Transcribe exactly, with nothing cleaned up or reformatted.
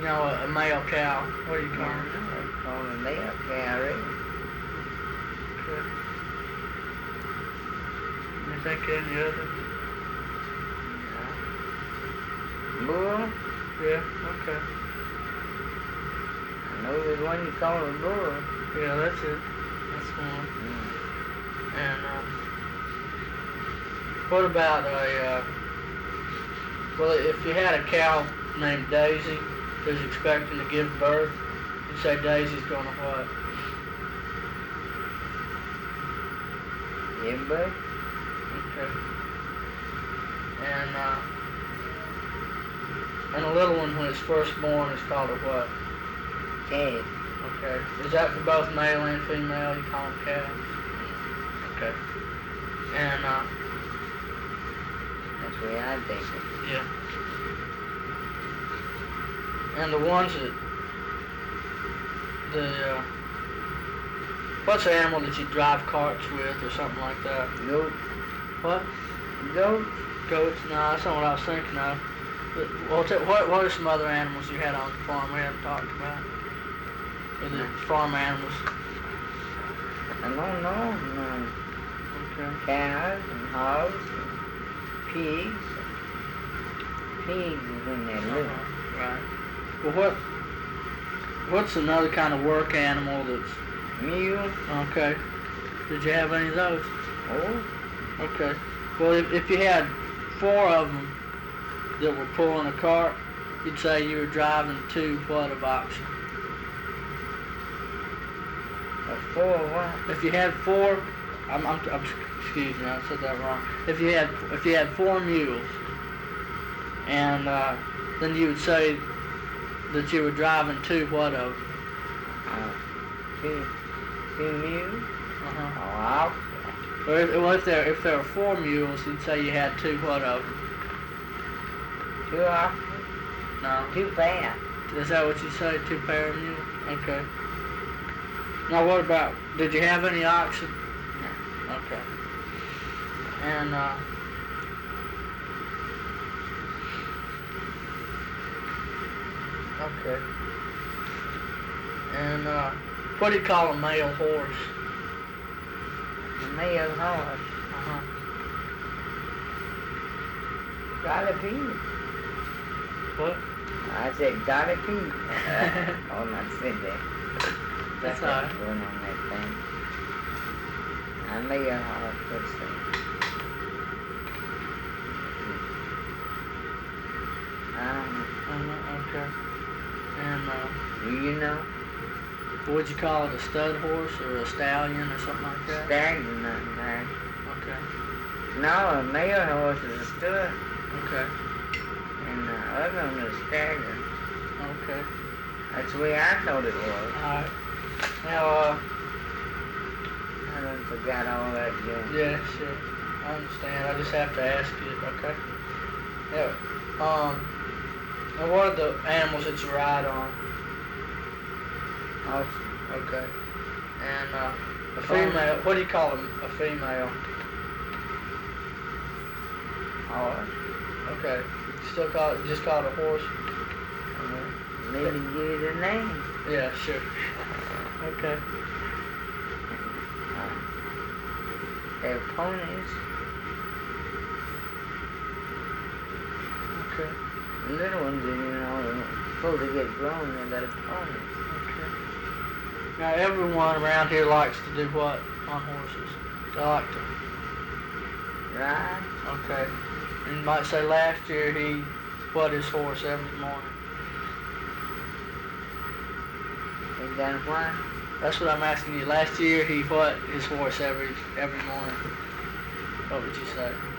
know, a, a male cow. What do you call Yeah, it? they call it a male cow, really. Okay. You think any other? Bull? Yeah, okay. I know there's one you call a bull. Yeah, that's it. That's one. Mm. And, uh, what about a, uh, well, if you had a cow named Daisy who's expecting to give birth, you say Daisy's gonna what? Give birth? Okay. And, uh, and a little one when it's first born is called a what? Calf. Okay. Is that for both male and female? You call them calves? Okay. And, uh, That's the way I think it. yeah. And the ones that, the, uh, what's the animal that you drive carts with or something like that? Goat. What? Goat? Goats? No, that's not what I was thinking of. But, well, t- what, what are some other animals you had on the farm we haven't talked about? Or the farm animals? I don't know. No. Okay. Cows and hogs and pigs. Pigs is in there little. Uh-huh. Right. Well, what, what's another kind of work animal that's... Mule? Okay. Did you have any of those? Oh? Okay. Well, if, if you had four of them that were pulling a cart, you'd say you were driving two what of oxen? A four what? If you had four, I'm, I'm, I'm excuse me, I said that wrong. If you had if you had four mules, and uh, then you would say that you were driving two what of? Uh, two, two mules? Uh-huh. Oh, ox. Or if, well, if there if there were four mules, you'd say you had two what of? Two oxen? No. Two pair. Is that what you say? Two pair of mules? Okay. Now what about, did you have any oxen? No. Okay. And, uh, okay. And, uh, what do you call a male horse? A male horse. Uh-huh. Got a pee. What? I said, got a pee. Oh, I said that. That's That's all right. what's going on that thing. I made a horse, let's see. Um, Uh-huh, okay. And, uh, do you know? what would you call it, a stud horse or a stallion or something like that? Stallion, nothing there. Okay. No, a male horse is a stud, Okay. and the other one is a stallion. Okay. That's the way I thought it was. Alright. Now, uh, I done forgot all that junk. yeah, sure. I understand. I just have to ask you, okay? Yeah. Um, and what are the animals that you ride on? Horse, Okay. And, uh, a female, what do you call them, a female? horse. Okay. Still call it, just call it a horse? Uh, maybe give it a name. Yeah, sure. Okay. Uh, they're ponies. Okay. The little ones, you know, they're supposed to get grown, they're little ponies. Okay. Now, everyone around here likes to do what on horses? They like to... Right? Okay. And you might say last year he what his horse every morning. They done what? That's what I'm asking you. Last year he what his horse every every morning. What would you say?